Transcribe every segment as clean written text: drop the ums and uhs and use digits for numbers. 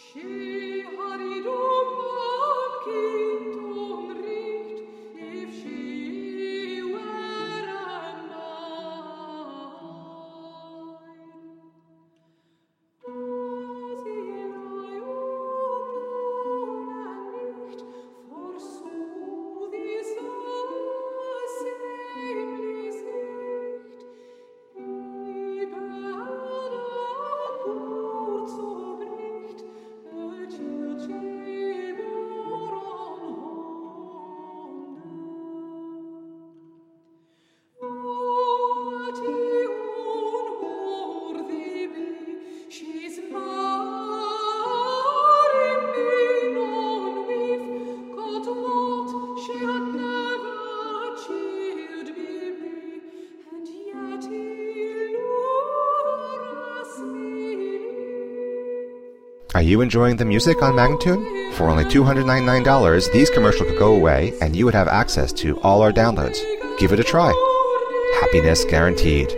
Are you enjoying the music on Magnatune? For only $299, these commercials could go away and you would have access to all our downloads. Give it a try. Happiness guaranteed.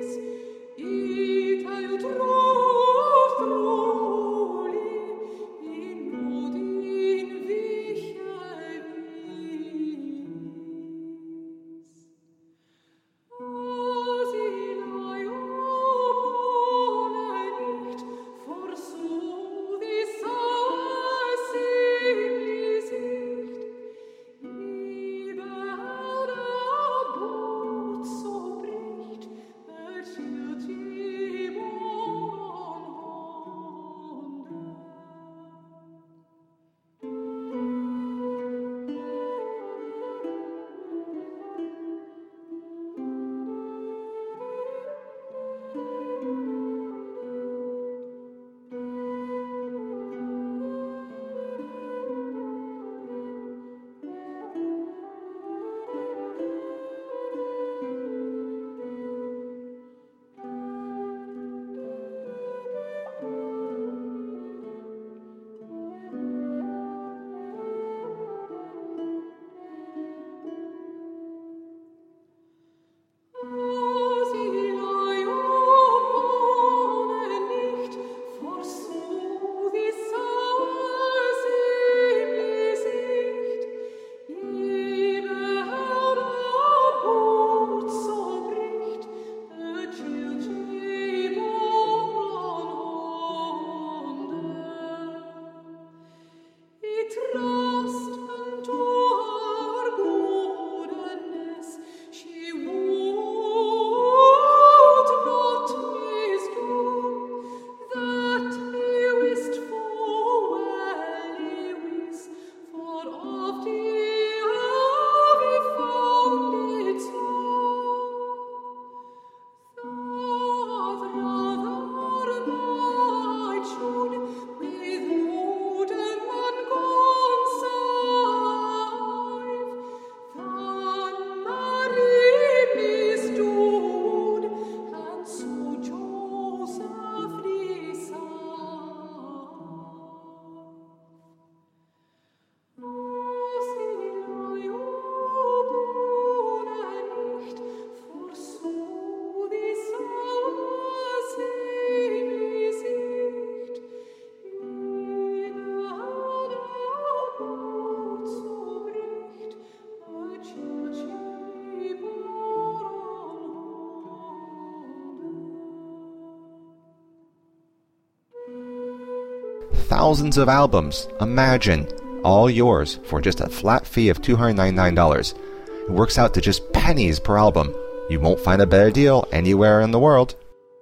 Thousands of albums, imagine, all yours for just a flat fee of $299. It works out to just pennies per album. You won't find a better deal anywhere in the world.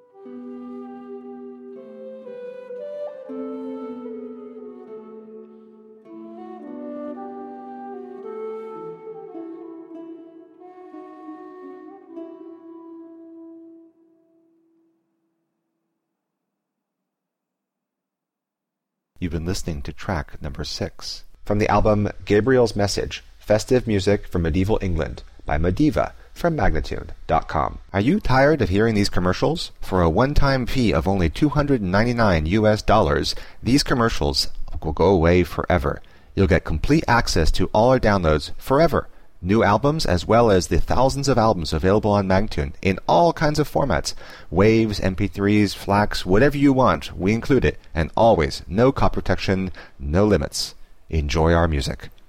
You've been listening to track number 6 from the album Gabriel's Message, Festive Music from Medieval England by Madiva from Magnatune.com. Are you tired of hearing these commercials? For a one-time fee of only $299, these commercials will go away forever. You'll get complete access to all our downloads forever. New albums, as well as the thousands of albums available on Magnatune in all kinds of formats. Waves, MP3s, FLACs, whatever you want, we include it. And always, no copy protection, no limits. Enjoy our music.